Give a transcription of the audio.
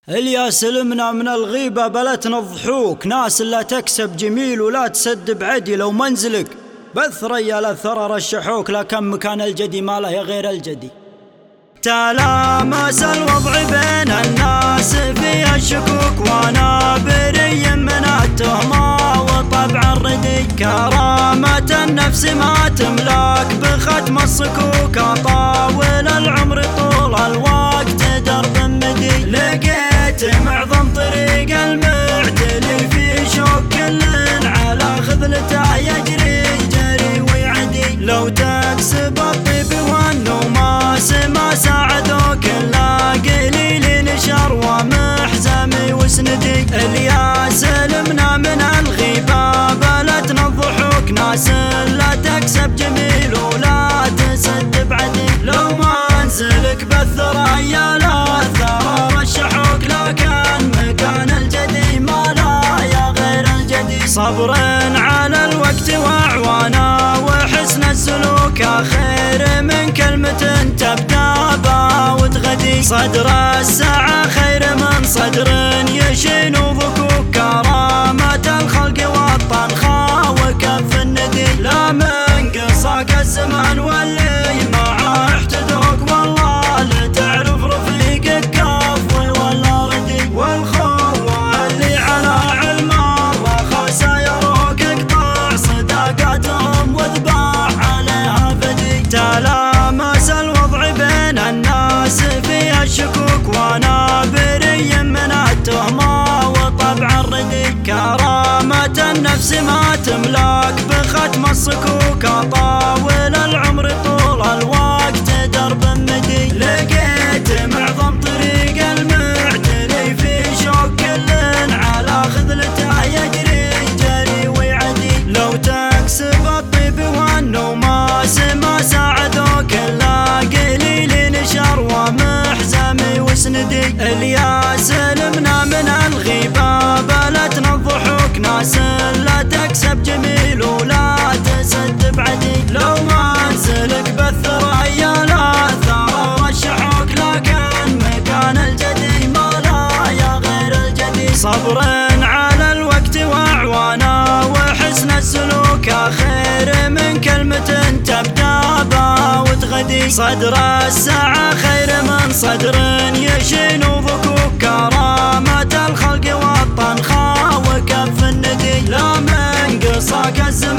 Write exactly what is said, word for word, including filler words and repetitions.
اليا سلمنا من الغيبة بلتنا الضحوك، ناس لا تكسب جميل ولا تسد بعدي. لو منزلك بث ريال الثرى رشحوك، لكن مكان الجدي ما له غير الجدي. تلامس الوضع بين الناس فيها الشكوك، وانا بري من التهمة وطبع الردي. كرامة النفس ما تملك بختم الصكوك، اطاول العمر طول الوقت درب مدي. لقيت معظم طريق المعتلي في شوك، كل على خذلته يجري جري ويعدي. لو تكسب الطيب والنوماس ما ساعدوك الا قليل نشر ومحزمي وسندي. الياس سلمنا من الغيبة بلتنا الضحوك، ناس لا تكسب جميل ولا تسد بعدي. لو منزلك بالثريا لا ثرى رشحوك، لكن مكان الجدي ما لا يا غير الجدي. صبر على الوقت واعوانا وحسن السلوك، خير من كلمة تبدا با وتغدي. صدر الساعة خير من صدر يشين وضكوك، كرامة الخلق والطنخة وكف الندي. لا من قصاك الزمان واللي معاه احتدوك، والله لتعرف رفيقك كفوي ولا ردي. والخوة اللي على علم الرخاء سيروك، اقطع صداقاتهم واذبح عليها فدي. تلامس الوضع بين الناس فيها الشكوك، وانا بري من التهمة وطبع الردي. كرامة النفس ما تملك بختم الصكوك، اطاول العمر طول الوقت درب مدي. لقيت معظم طريق المعتلي في شوك، كل على خذلته يجري جري ويعدي. لو تكسب الطيب والنوماس ما ساعدوك الا قليل نشر ومحزمي وسندي. الياس سلمنا من الغيبة بلتنا الضحوك، ناس لا تكسب جميل ولا تسد بعدي. لو منزلك بالثريا لا ثرى رشحوك، لكن مكان الجدي ما لا يا غير الجدي. صبر على الوقت واعوانا وحسن السلوك، خير من كلمة تبدا با وتغدي. صدر الساعة خير من صدر يشين وضكوك، كرامة الخلق والطنخة وكف الندي. لا من قصاك الزمان